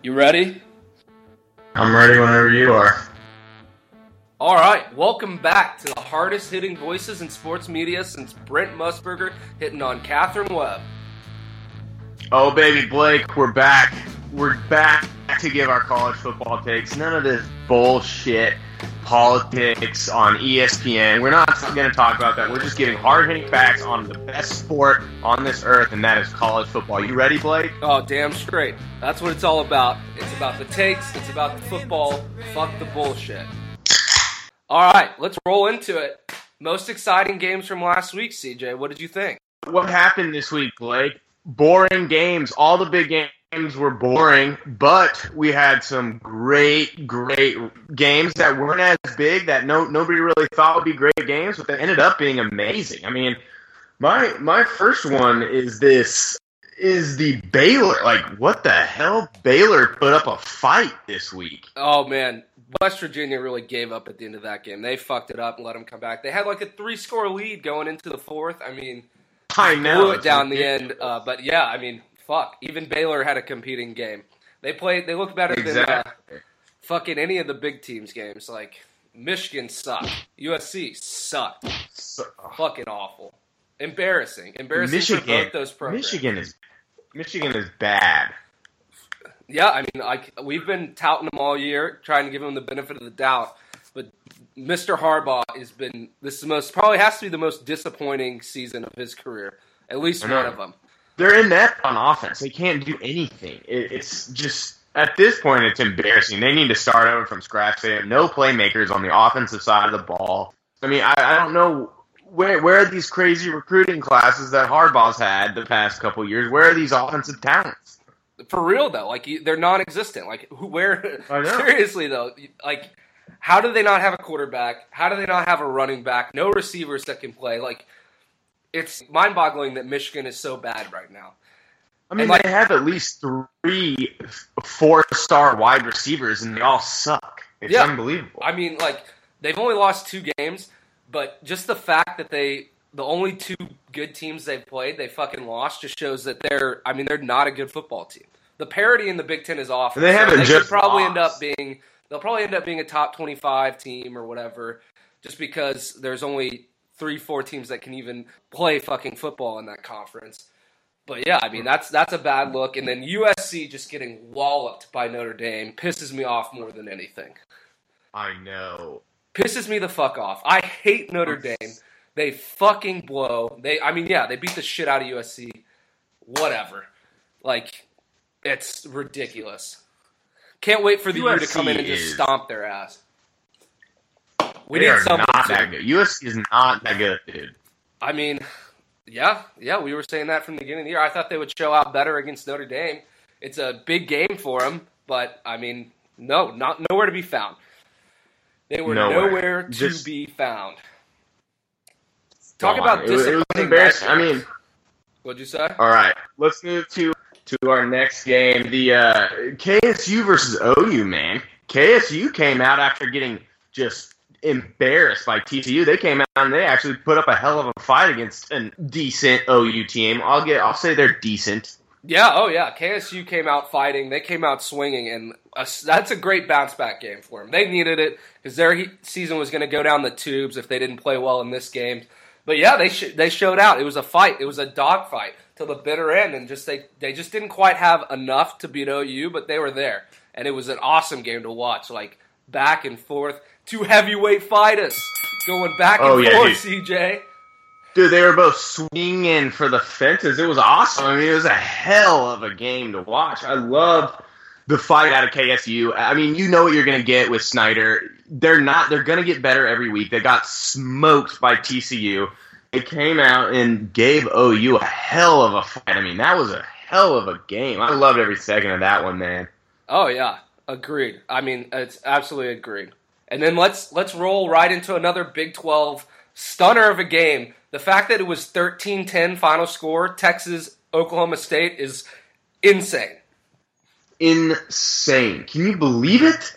You ready? I'm ready whenever you are. All right, welcome back to the hardest hitting voices in sports media since Brent Musburger hitting on Catherine Webb. Oh, baby, Blake, we're back. We're back to give our college football takes. None of this bullshit politics on ESPN. We're not going to talk about that. We're just giving hard-hitting facts on the best sport on this earth, and that is college football. You ready, Blake? Oh, damn straight. That's what it's all about. It's about the takes. It's about the football. Fuck the bullshit. All right, let's roll into it. Most exciting games from last week, CJ. What did you think? What happened this week, Blake? Boring games. All the big games were boring, but we had some great games that weren't as big, that nobody really thought would be great games, but they ended up being amazing. I mean, my first one is the Baylor. Like, what the hell? Baylor put up a fight this week. Oh, man. West Virginia really gave up at the end of that game. They fucked it up and let them come back. They had like a 3-score lead going into the fourth. I mean, I know. Blew it down the end. But yeah, I mean, fuck. Even Baylor had a competing game. They looked better than fucking any of the big teams' games. Like, Michigan sucked. USC sucked. Fucking awful. Embarrassing for both those programs. Michigan is bad. Yeah, I mean, we've been touting them all year, trying to give them the benefit of the doubt. But Mr. Harbaugh probably has to be the most disappointing season of his career. At least one of them. They're inept on offense. They can't do anything. It's just, at this point, it's embarrassing. They need to start over from scratch. They have no playmakers on the offensive side of the ball. I mean, I don't know where are these crazy recruiting classes that Harbaugh's had the past couple years. Where are these offensive talents? For real, though, like, they're non-existent. Like, seriously, though, like, how do they not have a quarterback? How do they not have a running back? No receivers that can play. Like, it's mind-boggling that Michigan is so bad right now. I mean, they have at least 3 4-star wide receivers, and they all suck. It's unbelievable. I mean, like, they've only lost 2 games, but just the fact that the only 2 good teams they've played, they fucking lost, just shows that they're not a good football team. The parity in the Big Ten is awful. They haven't just probably they'll probably end up being a top 25 team or whatever, just because there's only 3-4 teams that can even play fucking football in that conference. But yeah, I mean, that's a bad look. And then USC just getting walloped by Notre Dame pisses me off more than anything. I know. Pisses me the fuck off. I hate Notre Dame. They fucking blow. They beat the shit out of USC. Whatever. Like, it's ridiculous. Can't wait for the U to come in and just stomp their ass. They need something not that good. USC is not that good, dude. I mean, yeah, we were saying that from the beginning of the year. I thought they would show out better against Notre Dame. It's a big game for them, but, I mean, nowhere to be found. They were nowhere to be found. Talk about disappointing. It was embarrassing. I mean, what'd you say? All right, let's move to our next game, the KSU versus OU. Man, KSU came out after getting just embarrassed by TCU. They came out and they actually put up a hell of a fight against a decent OU team. I'll say they're decent. Yeah, oh yeah. KSU came out fighting. They came out swinging, and that's a great bounce-back game for them. They needed it because their season was going to go down the tubes if they didn't play well in this game. But yeah, they showed out. It was a fight. It was a dog fight till the bitter end, and they just didn't quite have enough to beat OU, but they were there. And it was an awesome game to watch, like back and forth. 2 heavyweight fighters going back and forth, dude. CJ. Dude, they were both swinging for the fences. It was awesome. I mean, it was a hell of a game to watch. I love the fight out of KSU. I mean, you know what you're going to get with Snyder. They're going to get better every week. They got smoked by TCU. They came out and gave OU a hell of a fight. I mean, that was a hell of a game. I loved every second of that one, man. Oh, yeah. Agreed. I mean, it's absolutely agreed. And then let's roll right into another Big 12 stunner of a game. The fact that it was 13-10 final score, Texas-Oklahoma State, is insane. Insane. Can you believe it?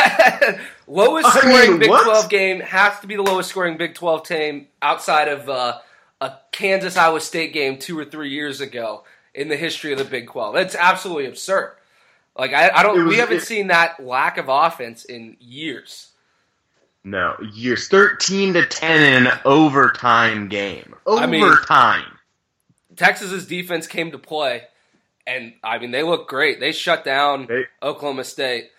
Lowest scoring Big 12 game has to be the lowest scoring Big 12 team outside of a Kansas-Iowa State game 2 or 3 years ago in the history of the Big 12. It's absolutely absurd. Like I don't. We haven't seen that lack of offense in years. No, years. 13-10 in an overtime game. Overtime. Texas's defense came to play, and I mean they look great. They shut down Oklahoma State.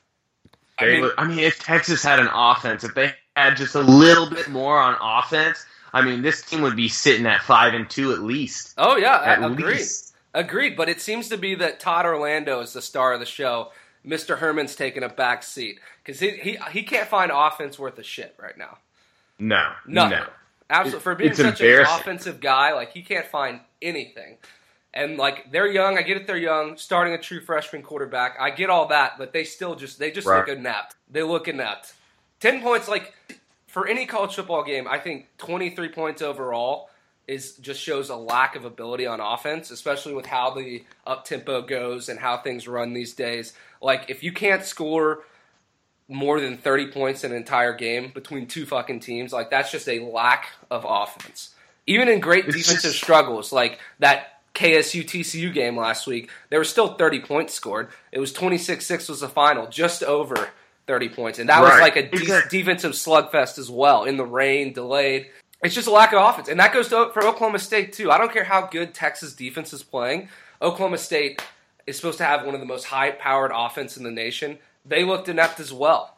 If Texas had an offense, if they had just a little bit more on offense, I mean, this team would be sitting at 5-2 at least. Oh yeah, agreed. But it seems to be that Todd Orlando is the star of the show. Mr. Herman's taking a back seat because he can't find offense worth a shit right now. No. Absolutely. For being such an offensive guy, like he can't find anything. And like they're young, I get it. They're young, starting a true freshman quarterback. I get all that, but they still just look inept. They look inept. 10 points, like for any college football game, I think 23 points overall just shows a lack of ability on offense, especially with how the up tempo goes and how things run these days. Like if you can't score more than 30 points in an entire game between two fucking teams, like that's just a lack of offense. Even in great defensive struggles, like that KSU TCU game last week, there were still 30 points scored. It was 26-6 was the final, just over 30 points. And that was like a defensive slugfest as well, in the rain, delayed. It's just a lack of offense. And that goes for Oklahoma State, too. I don't care how good Texas defense is playing. Oklahoma State is supposed to have one of the most high-powered offense in the nation. They looked inept as well.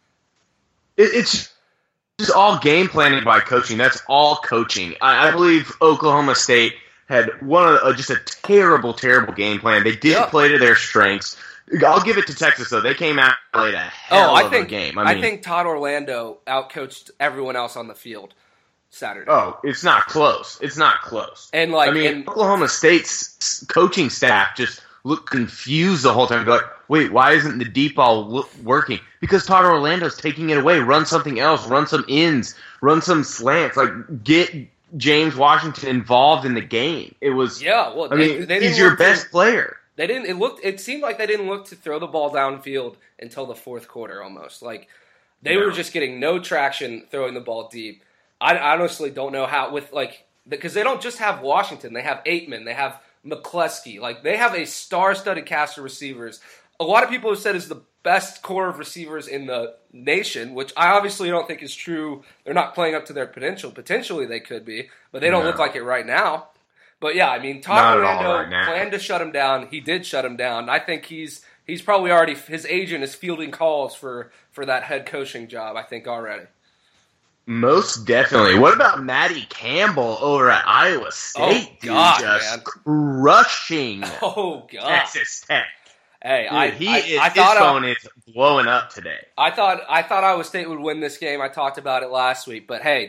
It's just all game planning by coaching. That's all coaching. I believe Oklahoma State had just a terrible, terrible game plan. They did play to their strengths. I'll give it to Texas, though. They came out and played a hell of a game. I think Todd Orlando outcoached everyone else on the field Saturday. Oh, it's not close. And Oklahoma State's coaching staff just looked confused the whole time. They're like, wait, why isn't the deep ball working? Because Todd Orlando's taking it away. Run something else. Run some ins. Run some slants. Like, get James Washington involved in the game. It was. Yeah, well, he's your best player. They didn't. It seemed like they didn't look to throw the ball downfield until the fourth quarter, almost. Like they were just getting no traction throwing the ball deep. I honestly don't know how because they don't just have Washington. They have Aitman. They have McCleskey. Like they have a star-studded cast of receivers. A lot of people have said is the best core of receivers in the nation, which I obviously don't think is true. They're not playing up to their potential. Potentially they could be, but they don't look like it right now. But yeah, I mean, Todd Orlando planned to shut him down. He did shut him down. I think he's probably already, his agent is fielding calls for that head coaching job, I think, already. Most definitely. What about Matty Campbell over at Iowa State? Oh, God, just crushing Texas Tech. Hey, his phone is blowing up today. I thought Iowa State would win this game. I talked about it last week. But hey,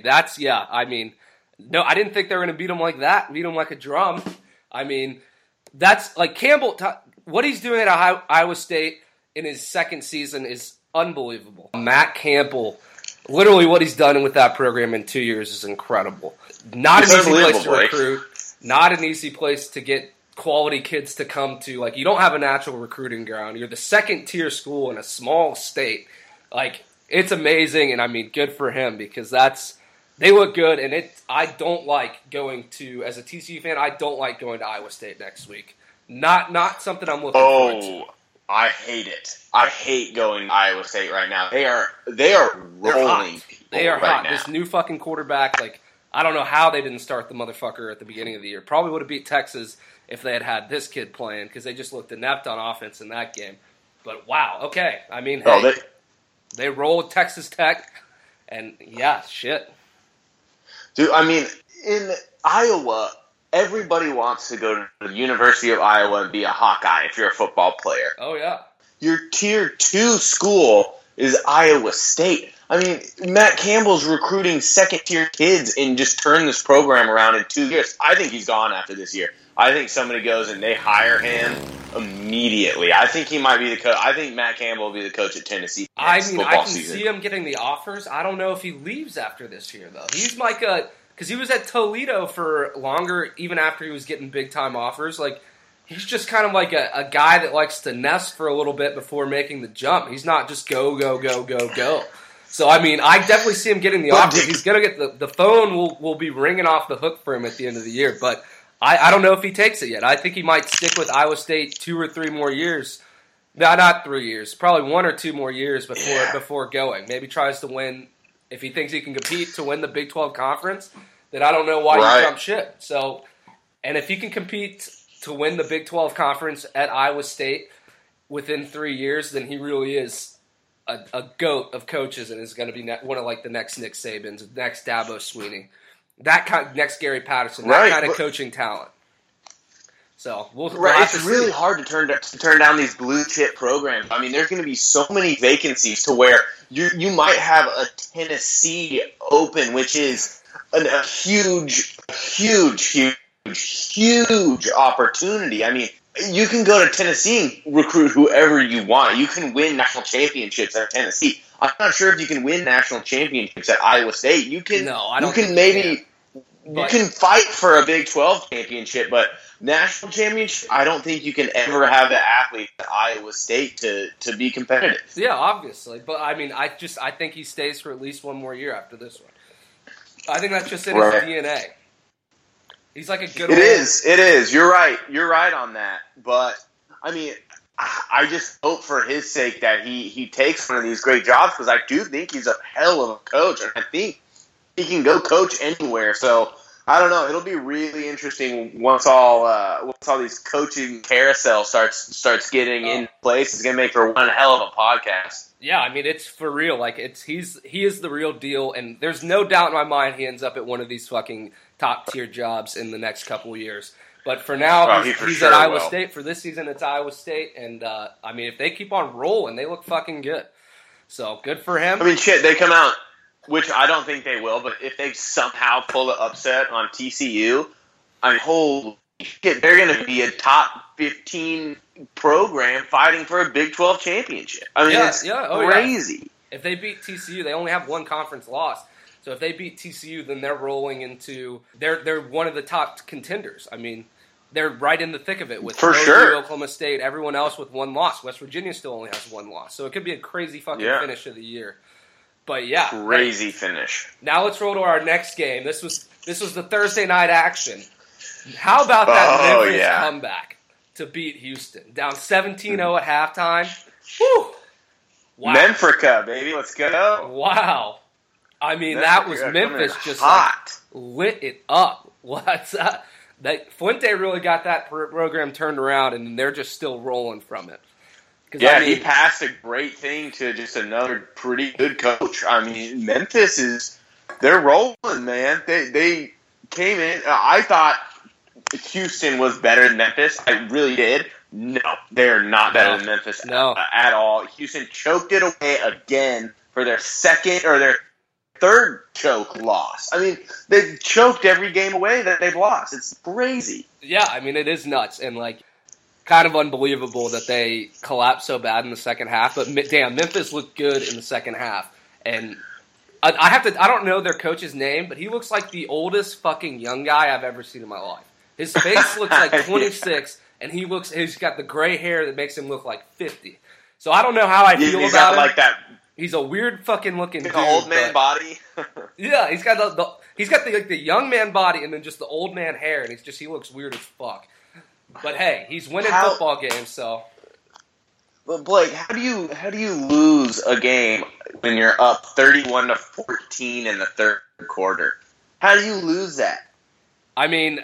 no, I didn't think they were going to beat them like that, beat them like a drum. I mean, that's like Campbell, what he's doing at Iowa State in his second season is unbelievable. Matt Campbell, literally what he's done with that program in 2 years is incredible. Not an easy place to recruit, not an easy place to get quality kids to come to. Like, you don't have a natural recruiting ground. You're the second-tier school in a small state. Like, it's amazing, and I mean, good for him because they look good, and I don't like going to, as a TCU fan, I don't like going to Iowa State next week. Not something I'm looking forward to. I hate it. I hate going to Iowa State right now. They are rolling people. They are hot. Now. This new fucking quarterback, like, I don't know how they didn't start the motherfucker at the beginning of the year. Probably would have beat Texas if they had this kid playing because they just looked inept on offense in that game. But wow, okay. I mean, they rolled Texas Tech, and yeah, shit. Dude, I mean, in Iowa, everybody wants to go to the University of Iowa and be a Hawkeye if you're a football player. Oh, yeah. Your Tier 2 school is Iowa State. I mean, Matt Campbell's recruiting second-tier kids and just turned this program around in 2 years. I think he's gone after this year. I think somebody goes and they hire him immediately. I think he might be the coach. I think Matt Campbell will be the coach at Tennessee next football I can season. see him getting the offers. I don't know if he leaves after this year, though. He's like because he was at Toledo for longer, even after he was getting big-time offers. Like, he's just kind of like a guy that likes to nest for a little bit before making the jump. He's not just go, go, go, go, go. So, I mean, I definitely see him getting the offer. He's going to get the phone will be ringing off the hook for him at the end of the year. But I don't know if he takes it yet. I think he might stick with Iowa State 2 or 3 more years No, not 3 years. Probably 1 or 2 more years before going. Maybe tries to win, if he thinks he can compete to win the Big 12 conference, then I don't know why you jump ship. So, and if he can compete to win the Big 12 conference at Iowa State within 3 years, then he really is a goat of coaches and is going to be one of like the next Nick Sabans, next Dabo Swinney, next Gary Patterson, that kind of coaching talent. So we'll it's really hard to turn down these blue chip programs. I mean, there's going to be so many vacancies to where you might have a Tennessee open, which is a huge opportunity. I mean, you can go to Tennessee and recruit whoever you want. You can win national championships at Tennessee. I'm not sure if you can win national championships at Iowa State. You can. No, I don't. You can fight for a Big 12 championship, but national championship, I don't think you can ever have the athlete at Iowa State to be competitive. Yeah, obviously. But, I mean, I think he stays for at least 1 more year after this one. I think that's just in his DNA. He's like a good It is. You're right. You're right on that. But, I mean, I just hope for his sake that he takes one of these great jobs because I do think he's a hell of a coach. And I think he can go coach anywhere. So, I don't know. It'll be really interesting once all these coaching carousel starts getting in place. It's gonna make for one hell of a podcast. Yeah, I mean it's for real. Like he is the real deal, and there's no doubt in my mind he ends up at one of these fucking top tier jobs in the next couple of years. But for now, he's at Iowa State. For this season, it's Iowa State, and I mean if they keep on rolling, they look fucking good. So good for him. I mean, shit, they come out. Which I don't think they will, but if they somehow pull the upset on TCU, I mean, holy shit, they're going to be a top 15 program fighting for a Big 12 championship. I mean, it's crazy. Yeah. If they beat TCU, they only have 1 conference loss. So if they beat TCU, then they're rolling into they're one of the top contenders. I mean, they're right in the thick of it with Oklahoma State, everyone else with 1 loss. West Virginia still only has 1 loss, so it could be a crazy fucking finish of the year. But yeah, crazy finish. Now let's roll to our next game. This was the Thursday night action. How about that Memphis comeback to beat Houston down 17-0 at halftime? Whew. Wow. Memphrica, baby, let's go. Wow. I mean, that was Memphis just like, lit it up. What's that? Fuente really got that program turned around, and they're just still rolling from it. Yeah, he passed a great thing to just another pretty good coach. I mean, Memphis they're rolling, man. They came in. I thought Houston was better than Memphis. I really did. No, they're not better than Memphis at all. Houston choked it away again for their third choke loss. I mean, they've choked every game away that they've lost. It's crazy. Yeah, I mean, it is nuts. And, like, kind of unbelievable that they collapsed so bad in the second half, but damn, Memphis looked good in the second half. And I don't know their coach's name, but he looks like the oldest fucking young guy I've ever seen in my life. His face looks like 26, and he's got the gray hair that makes him look like 50. So I don't know how I feel about him. Like that. He's a weird fucking looking dude. Old man body. Yeah, he's got the young man body and then just the old man hair, and he looks weird as fuck. But hey, he's winning football games, so. But Blake, how do you lose a game when you're up 31-14 in the third quarter? How do you lose that? I mean,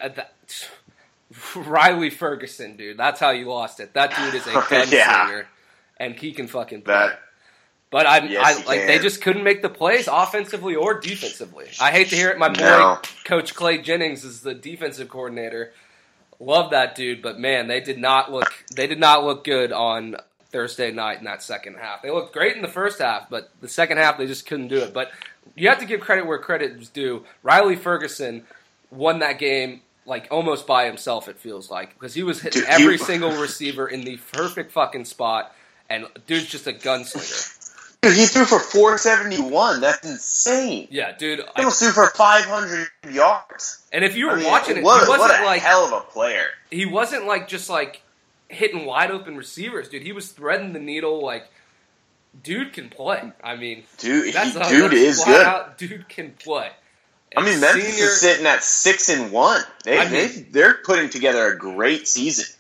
Riley Ferguson, dude. That's how you lost it. That dude is a gunslinger, and he can fucking play. But they just couldn't make the plays offensively or defensively. I hate to hear it. My boy, Coach Clay Jennings, is the defensive coordinator. Love that dude, but man, they did not look good on Thursday night in that second half. They looked great in the first half, but the second half they just couldn't do it. But you have to give credit where credit is due. Riley Ferguson won that game like almost by himself, it feels like, because he was hitting every single receiver in the perfect fucking spot, and dude's just a gunslinger. Dude, he threw for 471. That's insane. Yeah, dude. He almost threw for 500 yards. And if you were watching it, he wasn't like hell of a player. He wasn't like just like hitting wide open receivers, dude. He was threading the needle. Like, dude can play. I mean, dude is good. Out, dude can play. And I mean, Memphis is sitting at 6-1. They're putting together a great season.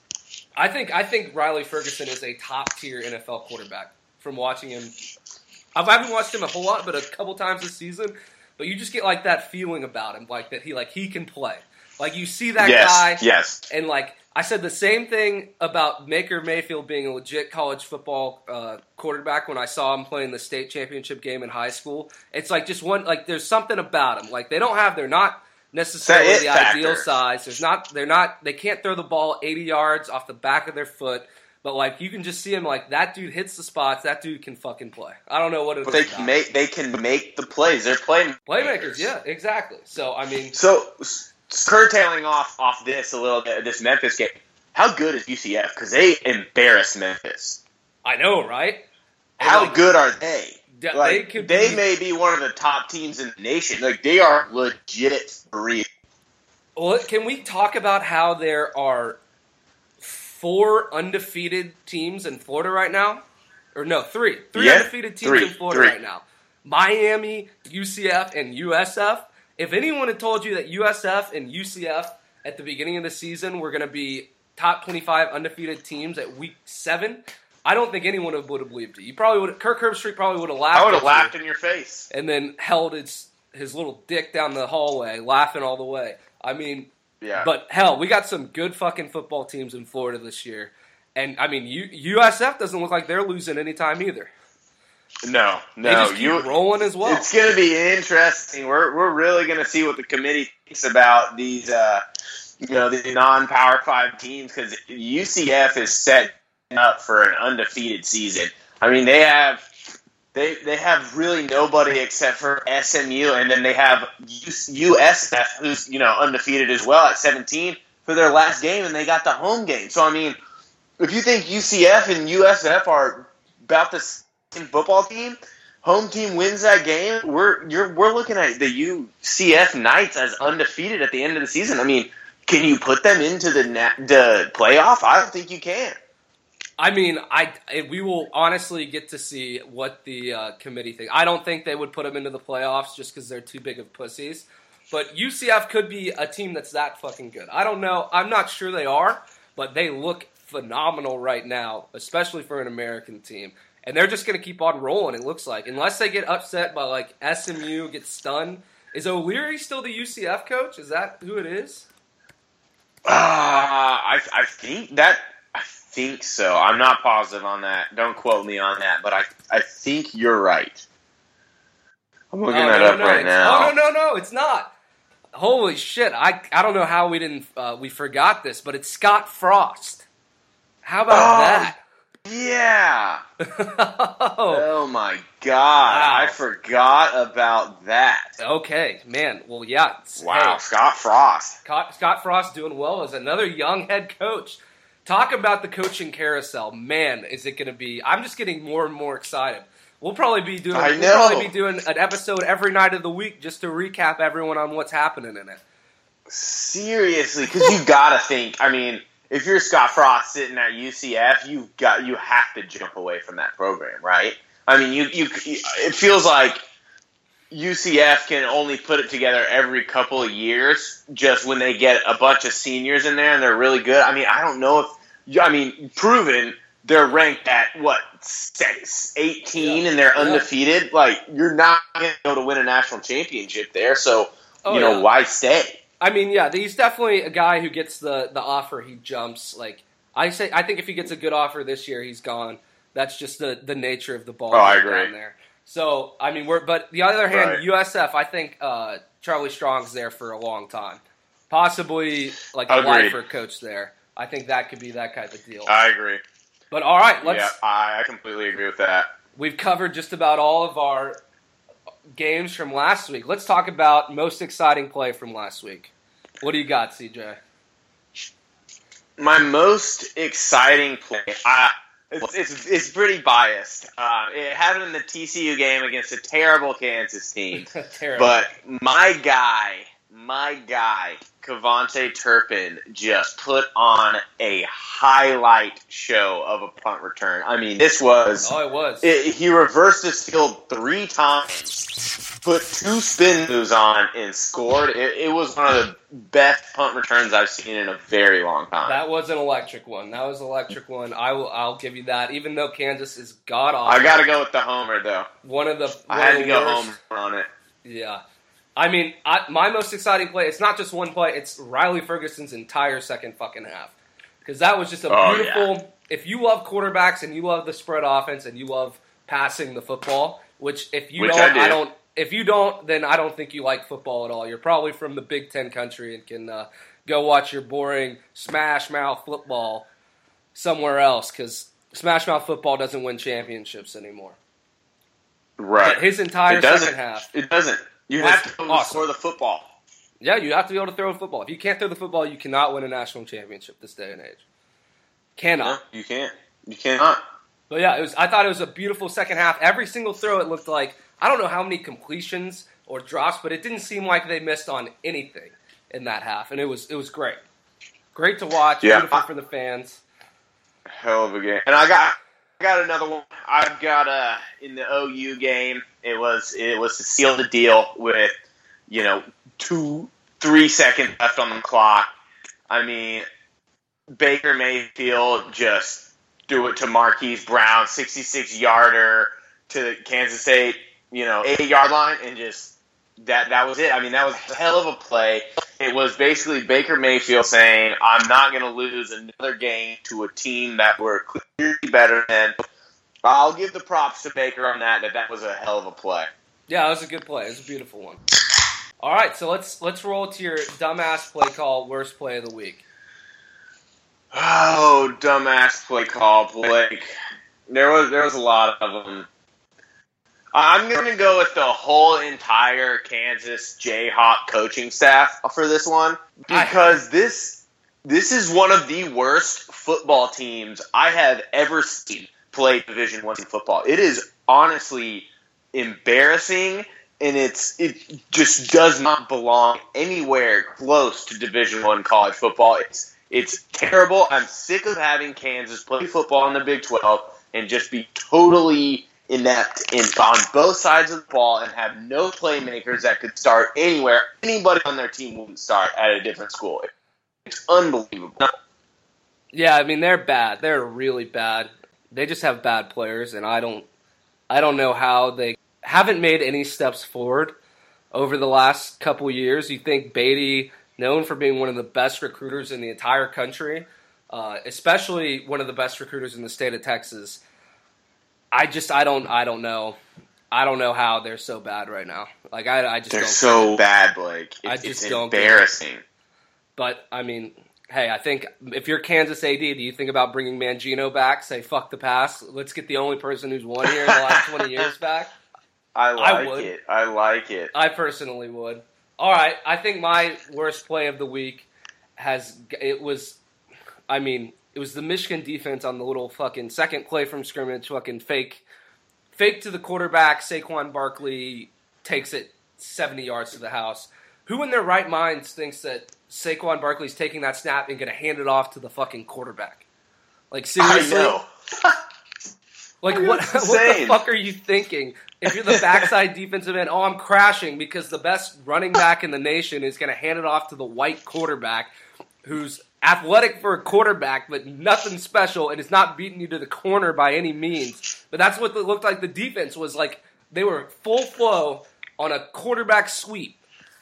I think Riley Ferguson is a top-tier NFL quarterback from watching him. I haven't watched him a whole lot, but a couple times this season. But you just get like that feeling about him, like that he can play. Like you see that guy, yes. And like I said the same thing about Baker Mayfield being a legit college football quarterback when I saw him playing the state championship game in high school. It's like just one, like there's something about him. Like they're not necessarily the ideal size. They can't throw the ball 80 yards off the back of their foot. But like you can just see him, like that dude hits the spots. That dude can fucking play. I don't know what it is. They can make the plays. They're playmakers. Yeah, exactly. So I mean, curtailing off this a little bit, this Memphis game. How good is UCF? Because they embarrassed Memphis. I know, right? How good are they? They may be one of the top teams in the nation. Like they are legit for real. Well, can we talk about how there are 4 undefeated teams in Florida right now? Or no, 3. 3 undefeated teams in Florida right now. Miami, UCF, and USF. If anyone had told you that USF and UCF at the beginning of the season were going to be top 25 undefeated teams at week 7, I don't think anyone would have believed it. You probably would. Kirk Herbstreit probably would have laughed. I would have laughed in your face. And then held his little dick down the hallway, laughing all the way. I mean, yeah. But hell, we got some good fucking football teams in Florida this year. And I mean, USF doesn't look like they're losing any time either. No. They just keep rolling as well. It's going to be interesting. We're really going to see what the committee thinks about these, the non-Power 5 teams, because UCF is set up for an undefeated season. I mean, they have really nobody except for SMU, and then they have USF, who's undefeated as well at 17 for their last game, and they got the home game. So I mean, if you think UCF and USF are about the same football team, home team wins that game, we're looking at the UCF Knights as undefeated at the end of the season. I mean, can you put them into the playoff? I don't think you can. I mean, we will honestly get to see what the committee thinks. I don't think they would put them into the playoffs just because they're too big of pussies. But UCF could be a team that's that fucking good. I don't know. I'm not sure they are, but they look phenomenal right now, especially for an American team. And they're just going to keep on rolling, it looks like. Unless they get upset by, like, SMU, get stunned. Is O'Leary still the UCF coach? Is that who it is? I think so. I'm not positive on that. Don't quote me on that, but I think you're right. I'm looking that up right now. No, it's not. Holy shit! I don't know how we forgot this, but it's Scott Frost. How about that? Yeah. Oh my God! Wow. I forgot about that. Okay, man. Well, yeah. Wow, hey, Scott Frost. Scott Frost doing well as another young head coach. Talk about the coaching carousel. Man, is it going to be... I'm just getting more and more excited. We'll probably be doing an episode every night of the week just to recap everyone on what's happening in it. Seriously, because you got to think... I mean, if you're Scott Frost sitting at UCF, you have to jump away from that program, right? I mean, it feels like UCF can only put it together every couple of years, just when they get a bunch of seniors in there and they're really good. I mean, I don't know proven they're ranked at 18 and they're undefeated. Yeah. Like, you're not going to be able to win a national championship there. So, why stay? I mean, yeah, he's definitely a guy who gets the offer, he jumps. Like I think if he gets a good offer this year, he's gone. That's just the nature of the ball. I agree. Down there. So, I mean, but the other hand, right. USF, I think Charlie Strong's there for a long time. Possibly like a lifer coach there. I think that could be that type of deal. I agree. But all right, I completely agree with that. We've covered just about all of our games from last week. Let's talk about most exciting play from last week. What do you got, CJ? My most exciting play... It's pretty biased. It happened in the TCU game against a terrible Kansas team. Terrible. But my guy my guy, Kevontae Turpin, just put on a highlight show of a punt return. I mean, this was... Oh, it was. He reversed his field 3 times, put 2 spin moves on, and scored. It was one of the best punt returns I've seen in a very long time. That was an electric one. I'll give you that. Even though Kansas is god-awful. I got to go with the homer, though. I had to go homer on it. Yeah. I mean, my most exciting play, it's not just one play, it's Riley Ferguson's entire second fucking half. Because that was just a beautiful... Yeah. If you love quarterbacks and you love the spread offense and you love passing the football, if you don't, then I don't think you like football at all. You're probably from the Big Ten country and can go watch your boring smash mouth football somewhere else, because smash mouth football doesn't win championships anymore. Right. But his entire second half... It doesn't. You have to be able to throw the football. Yeah, you have to be able to throw a football. If you can't throw the football, you cannot win a national championship this day and age. Cannot. No, you can't. You cannot. But yeah, I thought it was a beautiful second half. Every single throw, it looked like, I don't know how many completions or drops, but it didn't seem like they missed on anything in that half, and it was great. Great to watch. Yeah. Beautiful for the fans. Hell of a game. And I got another one. I've got in the OU game. It was to seal the deal with 2-3 seconds left on the clock. I mean, Baker Mayfield just threw it to Marquise Brown, 66-yarder to Kansas State, 8-yard line, and just that was it. I mean, that was a hell of a play. It was basically Baker Mayfield saying, "I'm not going to lose another game to a team that we're clearly better than." I'll give the props to Baker on that was a hell of a play. Yeah, it was a good play. It was a beautiful one. All right, so let's roll to your dumbass play call, worst play of the week. Oh, dumbass play call, Blake. There was a lot of them. I'm going to go with the whole entire Kansas Jayhawk coaching staff for this one, because this is one of the worst football teams I have ever seen play Division I football. It is honestly embarrassing, and it just does not belong anywhere close to Division I college football. It's terrible. I'm sick of having Kansas play football in the Big 12 and just be totally inept on both sides of the ball and have no playmakers that could start anywhere. Anybody on their team wouldn't start at a different school. It's unbelievable. Yeah, I mean, they're bad. They're really bad. They just have bad players, and I don't know how they haven't made any steps forward over the last couple years. You think Beatty, known for being one of the best recruiters in the entire country, especially one of the best recruiters in the state of Texas. I don't know. I don't know how they're so bad right now. Like I just they're don't so bad, Blake. It's embarrassing. But I mean, hey, I think if you're Kansas AD, do you think about bringing Mangino back? Say fuck the pass. Let's get the only person who's won here in the last 20 years back. I like it. I personally would. All right, I think my worst play of the week was the Michigan defense on the little fucking second play from scrimmage, fucking fake to the quarterback. Saquon Barkley takes it 70 yards to the house. Who in their right minds thinks that Saquon Barkley's taking that snap and going to hand it off to the fucking quarterback? Like, seriously? I know. Like, what the fuck are you thinking? If you're the backside defensive end, I'm crashing because the best running back in the nation is going to hand it off to the white quarterback who's athletic for a quarterback, but nothing special, and is not beating you to the corner by any means. But that's what it looked like the defense was like. They were full flow on a quarterback sweep.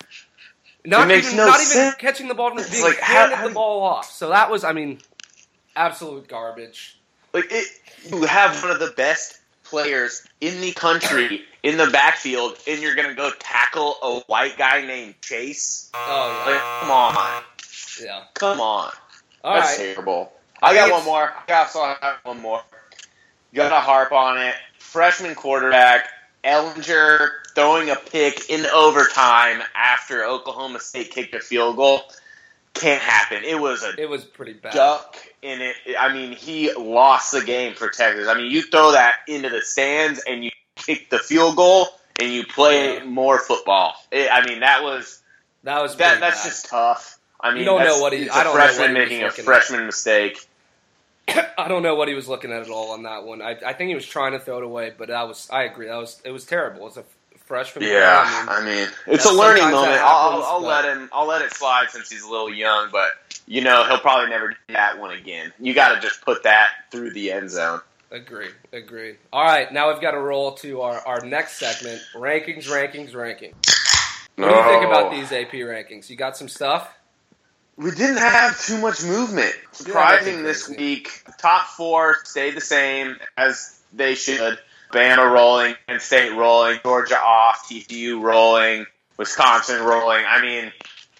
Not even catching the ball, being like, handed the ball off. So that was, absolute garbage. Like, you have one of the best players in the country in the backfield, and you're going to go tackle a white guy named Chase? Oh, yeah. Like, come on. Yeah. Come on. That's terrible. I got one more. I have one more. Gotta harp on it. Freshman quarterback, Ellinger throwing a pick in overtime after Oklahoma State kicked a field goal. Can't happen. It was pretty bad. Duck in it. He lost the game for Texas. You throw that into the stands and you kick the field goal and you play more football. That was That was pretty that's bad. just tough. I mean, you don't know what he. It's I a don't know what freshman he was making a looking freshman mistake. at. I don't know what he was looking at all on that one. I think he was trying to throw it away, but I agree. It was terrible. It was a freshman. Yeah, player. I mean, it's a learning sometimes moment. that happens, I'll let it slide since he's a little young, but he'll probably never do that one again. You got to just put that through the end zone. Agreed. All right, now we've got to roll to our next segment, rankings. What do you think about these AP rankings? You got some stuff? We didn't have too much movement. Surprising this week. The top 4 stayed the same as they should. Bama rolling, Penn State rolling, Georgia off, TCU rolling, Wisconsin rolling. I mean,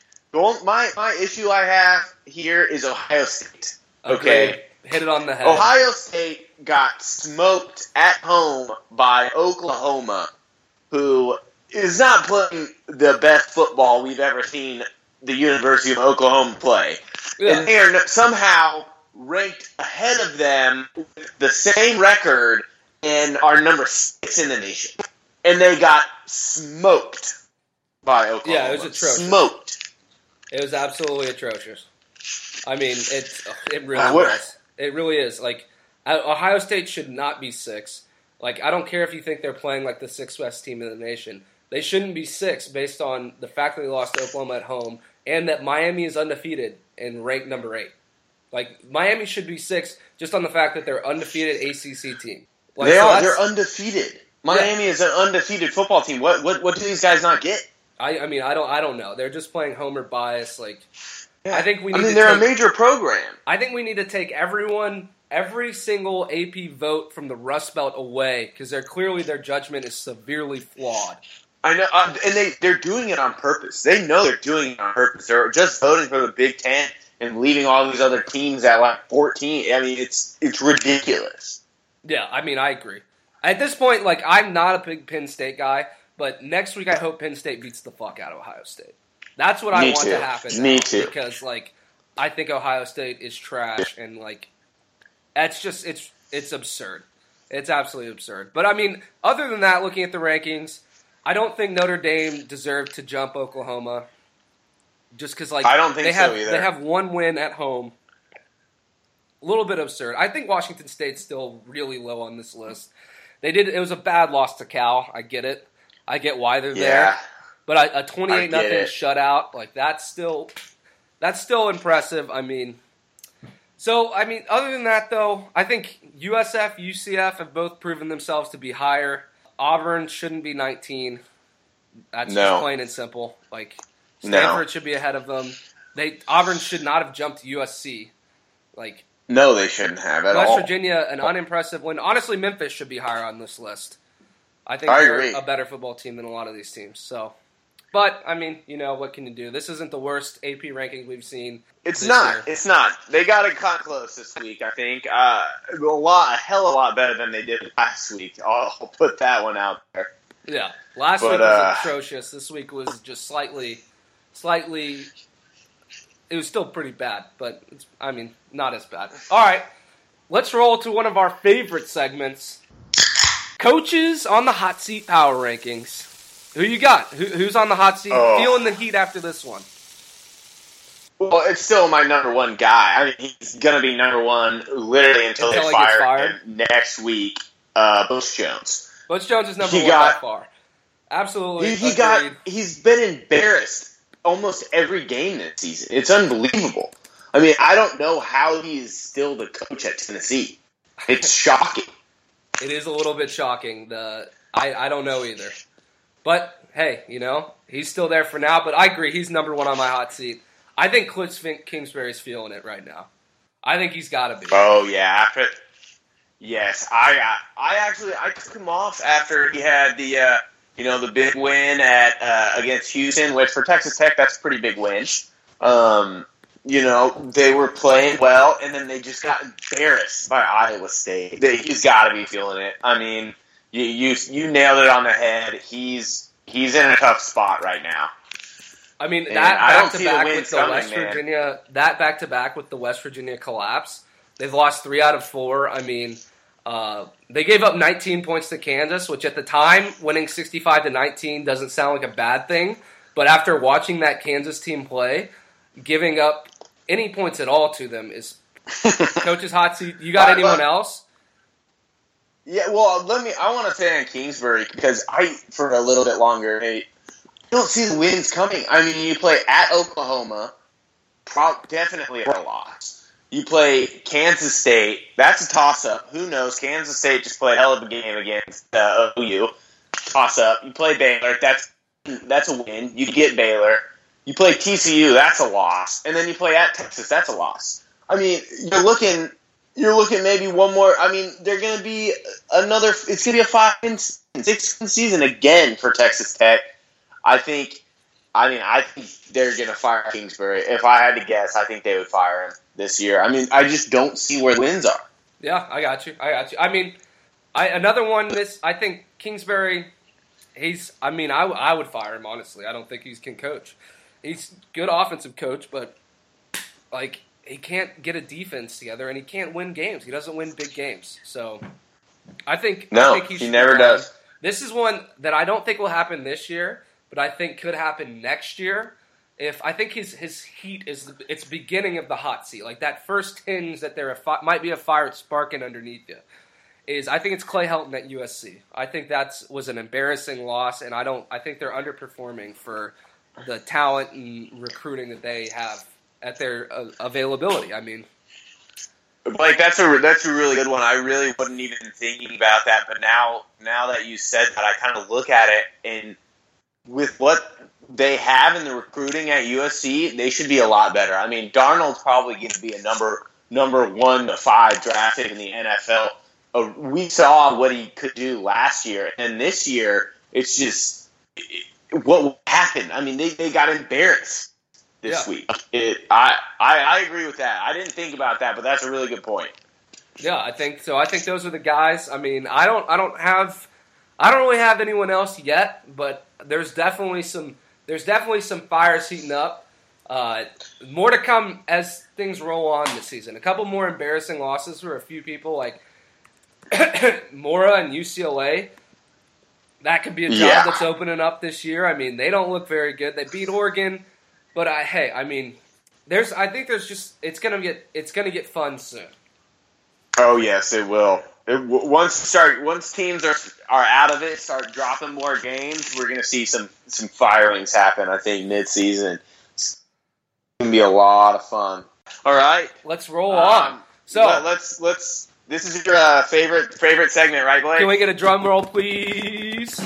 my issue I have here is Ohio State. Okay. Hit it on the head. Ohio State got smoked at home by Oklahoma, who is not playing the best football we've ever seen the University of Oklahoma play. Yeah. And they are somehow ranked ahead of them with the same record and are number 6 in the nation. And they got smoked by Oklahoma. Yeah, it was atrocious. Smoked. It was absolutely atrocious. I mean, it really was. It really is. Like, Ohio State should not be 6. Like, I don't care if you think they're playing like the 6th best team in the nation. They shouldn't be 6 based on the fact that they lost to Oklahoma at home and that Miami is undefeated and ranked number 8. Like, Miami should be 6 just on the fact that they're undefeated ACC team. Like, they're undefeated. Miami is an undefeated football team. What do these guys not get? I mean, I don't know. They're just playing homer bias. Like, yeah. I think they're a major program. I think we need to take every single AP vote from the Rust Belt away because their judgment is severely flawed. I know, and they're doing it on purpose. They know they're doing it on purpose. They're just voting for the Big Ten and leaving all these other teams at like 14. I mean, it's ridiculous. Yeah, I mean, I agree. At this point, like, I'm not a big Penn State guy, but next week I hope Penn State beats the fuck out of Ohio State. That's what I want to happen. Me too. Because, like, I think Ohio State is trash, and, like, it's just, it's absurd. It's absolutely absurd. But, I mean, other than that, looking at the rankings, I don't think Notre Dame deserved to jump Oklahoma. Just because, like, I don't think so either. They have one win at home. A little bit absurd. I think Washington State's still really low on this list. It was a bad loss to Cal. I get it. I get why they're there. But a 28-0 shutout, like, that's still impressive. I mean, other than that, though, I think USF, UCF have both proven themselves to be higher. Auburn shouldn't be 19. That's just plain and simple. Like, Stanford should be ahead of them. Auburn should not have jumped USC. Like, no, they shouldn't have at all. West Virginia, an unimpressive win. Honestly, Memphis should be higher on this list. I think they're a better football team than a lot of these teams. So, but I mean, what can you do? This isn't the worst AP ranking we've seen. It's not. Year. It's not. They got it kind of close this week. I think a hell of a lot better than they did last week. I'll put that one out there. Yeah, last week was atrocious. This week was just slightly. It was still pretty bad, but not as bad. All right, let's roll to one of our favorite segments. Coaches on the hot seat power rankings. Who you got? Who's on the hot seat? Feeling the heat after this one? Well, it's still my number one guy. I mean, he's going to be number one literally until they fire him next week. Butch Jones. Butch Jones is number one by far. Absolutely. He's been embarrassed almost every game this season. It's unbelievable. I mean, I don't know how he's still the coach at Tennessee. It's shocking. It is a little bit shocking. I don't know either. But, hey, he's still there for now. But I agree, he's number one on my hot seat. I think Cliff Kingsbury's feeling it right now. I think he's got to be. Oh, yeah. Yes. I took him off after he had the big win against Houston, which for Texas Tech, that's a pretty big win. They were playing well, and then they just got embarrassed by Iowa State. He's got to be feeling it. I mean, you nailed it on the head. He's in a tough spot right now. I mean, that back-to-back with the West Virginia collapse, they've lost 3 out of 4. I mean, they gave up 19 points to Kansas, which at the time, winning 65-19 doesn't sound like a bad thing. But after watching that Kansas team play, giving up any points at all to them is Coach's hot seat. You got anyone else? Yeah, well, I want to say on Kingsbury because for a little bit longer, I don't see the wins coming. I mean, you play at Oklahoma, definitely a loss. You play Kansas State. That's a toss-up. Who knows? Kansas State just played a hell of a game against OU. Toss-up. You play Baylor. That's a win. You get Baylor. You play TCU. That's a loss. And then you play at Texas. That's a loss. I mean, you're looking maybe one more. I mean, they're going to be another. It's going to be a 5-6 season again for Texas Tech. I think they're going to fire Kingsbury. If I had to guess, I think they would fire him this year. I mean, I just don't see where the wins are. Yeah, I got you. I mean, another one. I think Kingsbury. I would fire him honestly. I don't think he can coach. He's a good offensive coach, but like he can't get a defense together and he can't win games. He doesn't win big games. So I think he never does. This is one that I don't think will happen this year, but I think could happen next year. I think his heat it's beginning of the hot seat, like that first hinge that there might be a fire sparking underneath you. I think it's Clay Helton at USC. I think that was an embarrassing loss, and I think they're underperforming for the talent and recruiting that they have at their availability. I mean, like that's a really good one. I really wasn't even thinking about that, but now that you said that, I kind of look at it, and with what they have in the recruiting at USC, they should be a lot better. I mean, Darnold's probably going to be a number 1 to 5 draft pick in the NFL. We saw what he could do last year, and this year it's just what happened. I mean, they got embarrassed this week. I agree with that. I didn't think about that, but that's a really good point. Yeah, I think so. I think those are the guys. I mean, I don't really have anyone else yet, but there's definitely some fires heating up. More to come as things roll on this season. A couple more embarrassing losses for a few people, like Mora and UCLA. That could be a job that's opening up this year. I mean, they don't look very good. They beat Oregon, but I think it's gonna get fun soon. Oh yes, it will. Once teams are out of it, start dropping more games, we're gonna see some firings happen. I think mid-season. It's gonna be a lot of fun. All right, let's roll on. So let's. This is your favorite segment, right, Blake? Can we get a drum roll, please?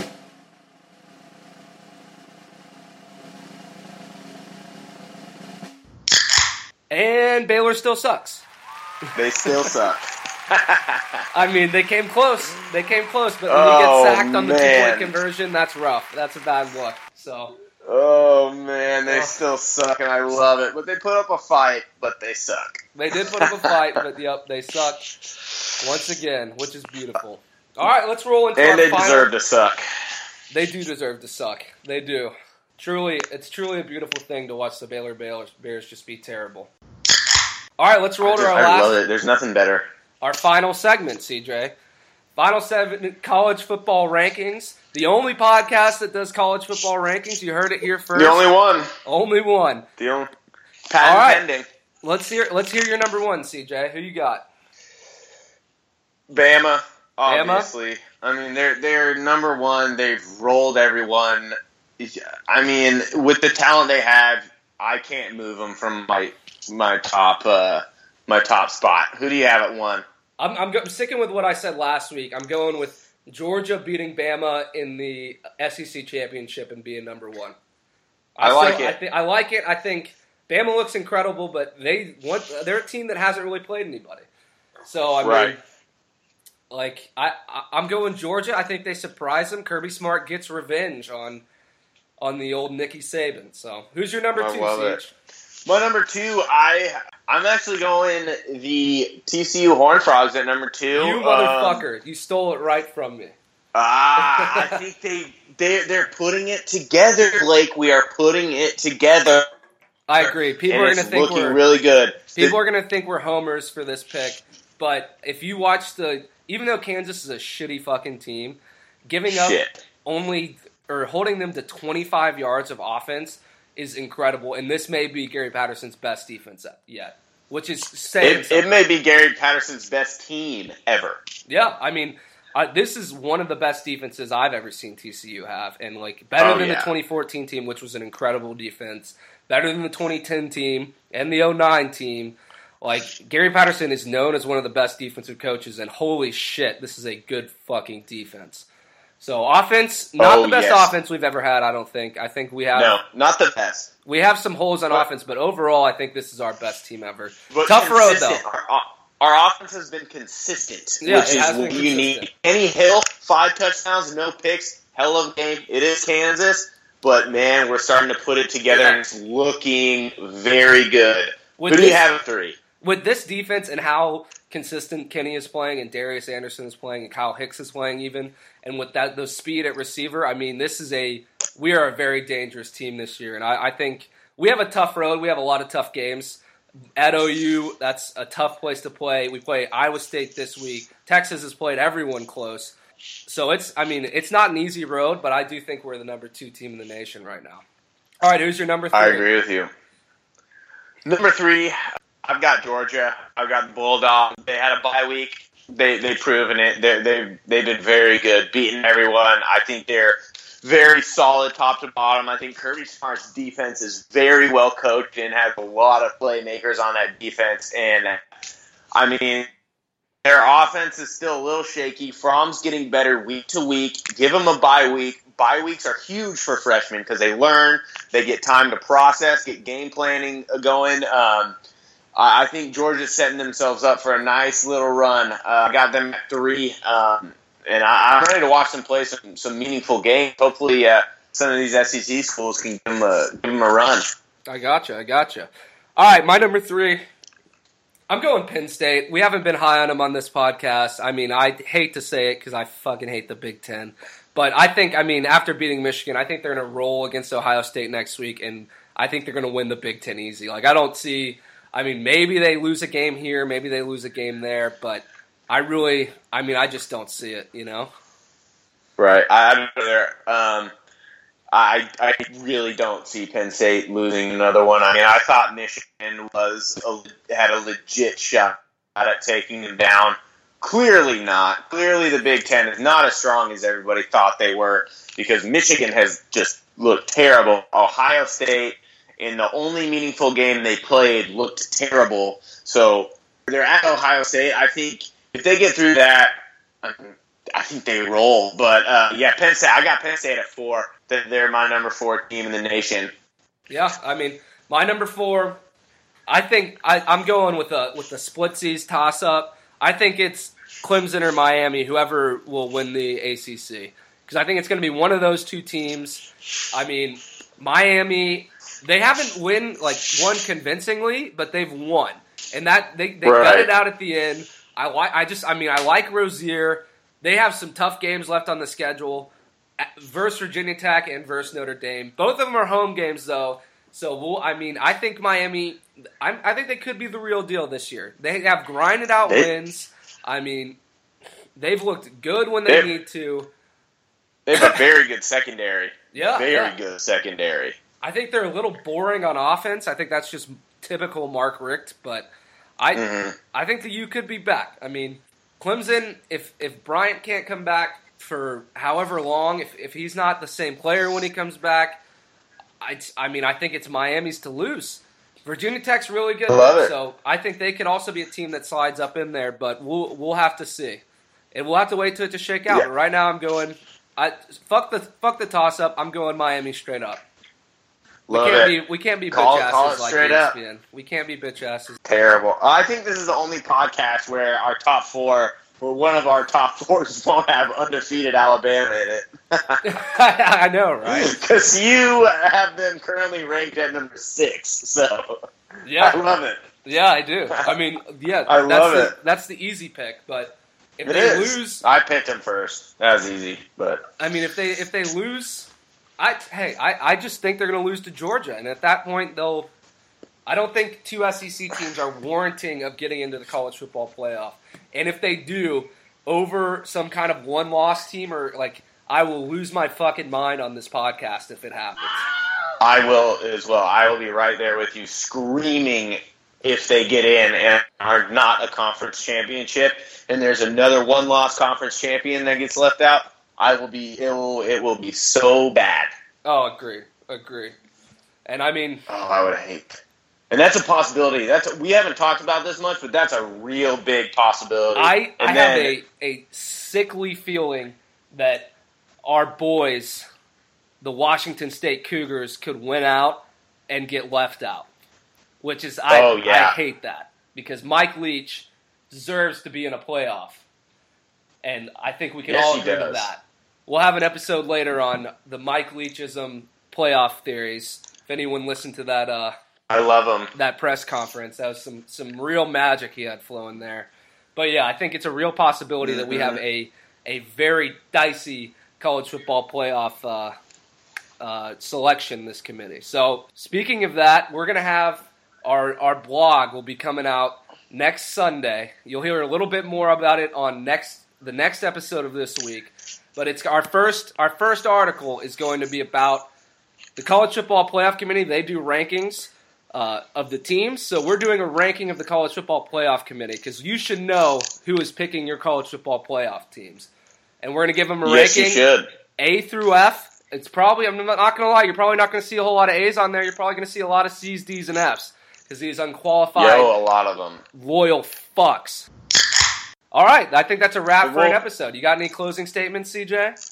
And Baylor still sucks. They still suck. I mean, they came close. But when you get sacked on the 2-point conversion, that's rough. That's a bad look. So. Oh, man, they still suck, and I love it. But they put up a fight, but they suck. They did put up a fight, but, they suck once again, which is beautiful. All right, let's roll into our final. And they deserve to suck. They do deserve to suck. They do. It's truly a beautiful thing to watch the Baylor Bears just be terrible. All right, let's roll to our last. I love it. There's nothing better. Our final segment, CJ. Final segment, college football rankings. The only podcast that does college football rankings. You heard it here first. The only one. Only one. The only. Patent pending. Let's hear your number one, CJ. Who you got? Bama, obviously. I mean, they're number one. They've rolled everyone. I mean, with the talent they have, I can't move them from my top spot. Who do you have at one? I'm sticking with what I said last week. I'm going with Georgia beating Bama in the SEC championship and being number one. I like it. I like it. I think Bama looks incredible, but they're a team that hasn't really played anybody. So I mean, like I'm going Georgia. I think they surprise them. Kirby Smart gets revenge on the old Nicky Saban. So who's your number two, Siege? My number two, I'm actually going the TCU Horned Frogs at number 2. You motherfucker! You stole it right from me. I think they're putting it together, Blake. We are putting it together. I agree. People are going to think we're looking really good. People are going to think we're homers for this pick, but if you watch even though Kansas is a shitty fucking team, giving up only or holding them to 25 yards of offense is incredible, and this may be Gary Patterson's best defense yet, which is saying it may be Gary Patterson's best team ever. Yeah, I mean, this is one of the best defenses I've ever seen TCU have, and like better than the 2014 team, which was an incredible defense, better than the 2010 team and the 2009 team. Like, Gary Patterson is known as one of the best defensive coaches, and holy shit, this is a good fucking defense. So offense, not the best offense we've ever had, I don't think. I think we have... No, not the best. We have some holes on offense, but overall, I think this is our best team ever. Tough road, though. Our offense has been consistent, which is what you need. Kenny Hill, 5 touchdowns, no picks, hell of a game. It is Kansas, but, man, we're starting to put it together, and it's looking very good. Who do you have at 3? With this defense and how consistent Kenny is playing and Darius Anderson is playing and Kyle Hicks is playing even, and with the speed at receiver, I mean, we are a very dangerous team this year, and I think we have a tough road. We have a lot of tough games. At OU, that's a tough place to play. We play Iowa State this week. Texas has played everyone close. So it's not an easy road, but I do think we're the number 2 team in the nation right now. All right, who's your number 3? I agree with you. Number 3, I've got Georgia. I've got the Bulldogs. They had a bye week. They've proven it. They've been very good, beating everyone. I think they're very solid top to bottom. I think Kirby Smart's defense is very well coached and has a lot of playmakers on that defense. And, I mean, their offense is still a little shaky. Fromm's getting better week to week. Give them a bye week. Bye weeks are huge for freshmen because they learn. They get time to process, get game planning going. I think Georgia's setting themselves up for a nice little run. I got them at 3, and I'm ready to watch them play some meaningful games. Hopefully, some of these SEC schools can give them a run. I gotcha. All right, my number 3. I'm going Penn State. We haven't been high on them on this podcast. I mean, I hate to say it because I fucking hate the Big Ten. But I think, after beating Michigan, I think they're going to roll against Ohio State next week, and I think they're going to win the Big Ten easy. Like, I don't see... maybe they lose a game here, maybe they lose a game there, but I just don't see it, you know? Right. I really don't see Penn State losing another one. I thought Michigan had a legit shot at taking them down. Clearly not. Clearly the Big Ten is not as strong as everybody thought they were because Michigan has just looked terrible. Ohio State, in the only meaningful game they played, looked terrible. So they're at Ohio State. I think if they get through that, I think they roll. But, Penn State. I got Penn State at 4. They're my number 4 team in the nation. Yeah, my number 4, I think I'm going with the splitsies toss-up. I think it's Clemson or Miami, whoever will win the ACC. Because I think it's going to be one of those 2 teams. Miami... They haven't won convincingly, but they've won, and that they got it out at the end. I like Rozier. They have some tough games left on the schedule, versus Virginia Tech and versus Notre Dame. Both of them are home games though, so I think Miami. I think they could be the real deal this year. They have grinded out wins. They've looked good when they need to. They have a very good secondary. Very good secondary. I think they're a little boring on offense. I think that's just typical Mark Richt, but I think the U could be back. Clemson, if Bryant can't come back for however long, if he's not the same player when he comes back, I think it's Miami's to lose. Virginia Tech's really good, so I think they could also be a team that slides up in there, but we'll have to see. And we'll have to wait till it to shake out. Yeah. But right now I'm going fuck the toss up. I'm going Miami straight up. We can't be bitch asses like ESPN. We can't be bitch asses. Terrible. I think this is the only podcast where our top 4, or one of our top 4s, won't have undefeated Alabama in it. I know, right? Because you have them currently ranked at number 6. So yeah, I love it. Yeah, I do. I love it. That's the easy pick, but if they lose, I picked them first. That was easy, but if they lose. I just think they're going to lose to Georgia, and at that point, I don't think 2 SEC teams are warranting of getting into the college football playoff. And if they do, over some kind of one-loss team, or I will lose my fucking mind on this podcast if it happens. I will as well. I will be right there with you, screaming if they get in and are not a conference championship, and there's another one-loss conference champion that gets left out. It will be so bad. Oh, agree. And I mean, I would hate. And that's a possibility. We haven't talked about this much, but that's a real big possibility. I have a sickly feeling that our boys, the Washington State Cougars, could win out and get left out. Which is, I hate that. Because Mike Leach deserves to be in a playoff. And I think we can all agree to that. We'll have an episode later on the Mike Leachism playoff theories. If anyone listened to that I love him. That press conference, that was some real magic he had flowing there. But yeah, I think it's a real possibility that we have a very dicey college football playoff selection in this committee. So speaking of that, we're going to have our blog will be coming out next Sunday. You'll hear a little bit more about it on the next episode of this week. But it's our first article is going to be about the college football playoff committee. They do rankings of the teams. So we're doing a ranking of the college football playoff committee because you should know who is picking your college football playoff teams. And we're going to give them a ranking. You should. A through F. It's probably, I'm not going to lie, you're probably not going to see a whole lot of A's on there. You're probably going to see a lot of C's, D's, and F's because these unqualified, a lot of them. Loyal fucks. All right, I think that's a wrap for an episode. You got any closing statements, CJ?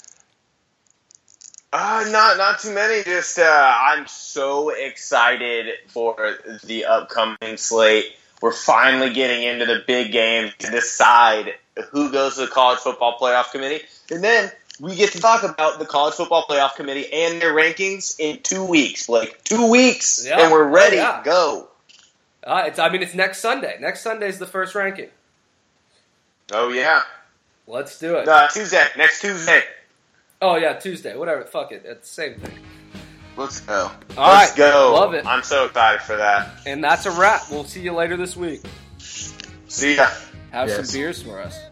Not too many. Just I'm so excited for the upcoming slate. We're finally getting into the big games to decide who goes to the college football playoff committee, and then we get to talk about the college football playoff committee and their rankings in 2 weeks. Like 2 weeks, and we're ready to go. It's next Sunday. Next Sunday is the first ranking. Oh yeah. Let's do it. Tuesday. Next Tuesday. Oh, yeah, Tuesday. Whatever. Fuck it. It's the same thing. Let's go. Let's go. Love it. I'm so excited for that. And that's a wrap. We'll see you later this week. See ya. Have some beers for us.